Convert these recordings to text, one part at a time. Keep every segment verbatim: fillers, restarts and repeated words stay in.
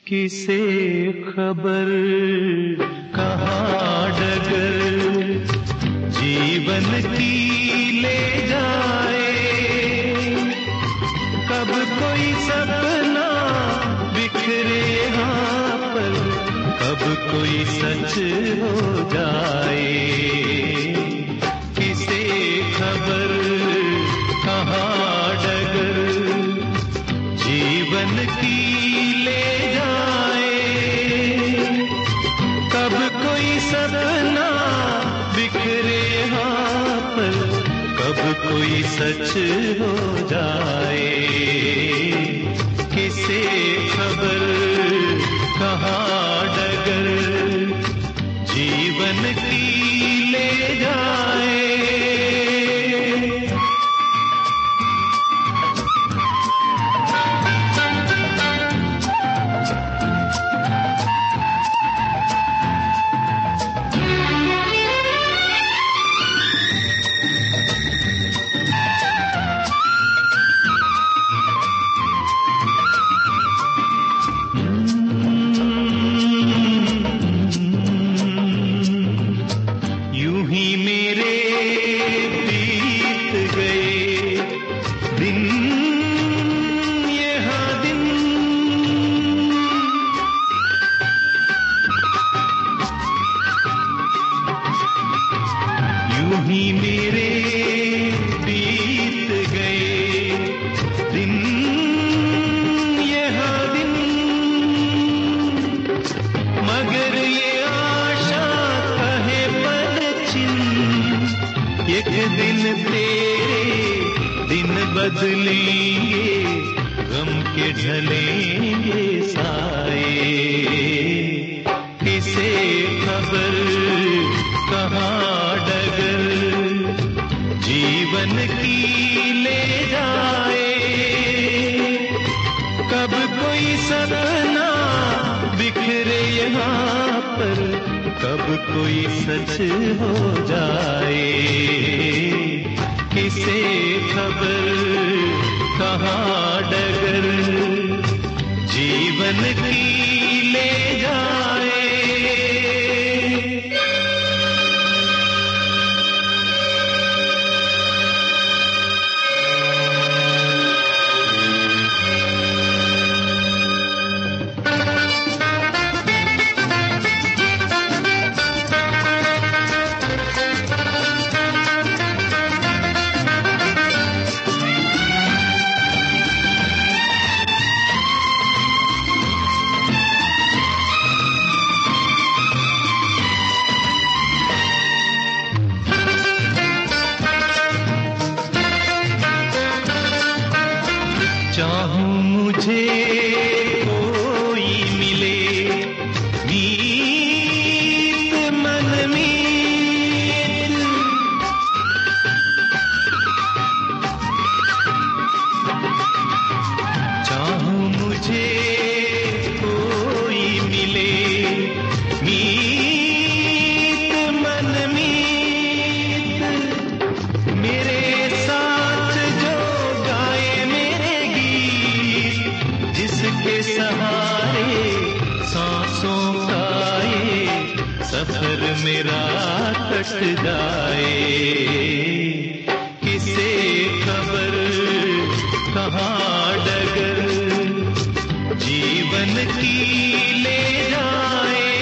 किसे खबर कहाँ डगर जीवन की ले जाए, कब कोई सपना बिखरे यहाँ पर, कब कोई सच हो जाए। किसे खबर कहाँ डगर जीवन की ले जाए, कब कोई सपना बिखरे यहाँ पर, कब कोई सच हो जाए। किसे खबर कहाँ डगर जीवन की ले जाए। बदलेंगे गम के ढलेंगे साए। किसे खबर कहाँ डगर जीवन की ले जाए, कब कोई सपना बिखरे यहाँ पर, कब कोई सच हो जाए। किसे खबर कहाँ डगर जीवन की ले जाए। चाहूं मुझे कोई मिले मीत मन मीत, चाहूं मुझे कोई मिले मीत मन मीत, मेरे साथ जो गाए मेरे जिसके सहारे सांसों का ये सफर मेरा कट जाए। किसे खबर कहाँ डगर जीवन की ले जाए,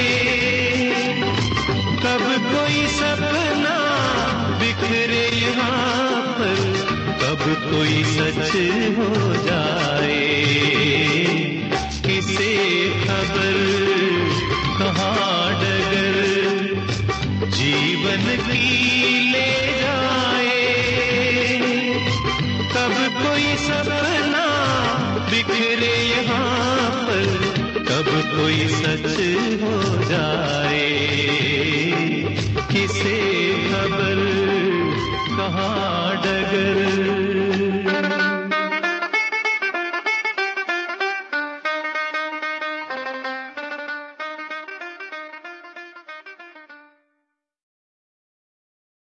कब कोई सपना बिखरे यहाँ पर, कब कोई सच हो जाए। किसे खबर कहाँ डगर जीवन की ले जाए, कब कोई सपना बिखरे यहाँ पर, कब कोई सच हो